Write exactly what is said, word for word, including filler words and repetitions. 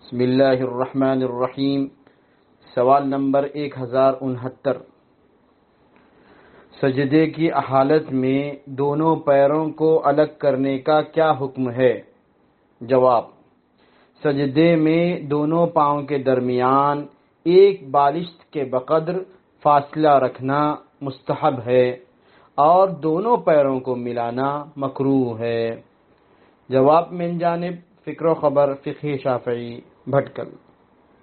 बिस्मिल्लाहिर्रहमानिर्रहीम। सवाल नंबर एक हज़ार उनहत्तर। सजदे की हालत में दोनों पैरों को अलग करने का क्या हुक्म है? जवाब, सजदे में दोनों पाँव के दरमियान एक बालिश्त के बकद्र फासला रखना मुस्तहब है और दोनों पैरों को मिलाना मकरूह है। जवाब मिन जानिब फ़िक्र ख़बर फ़िक़्ह शाफ़िई भटकल।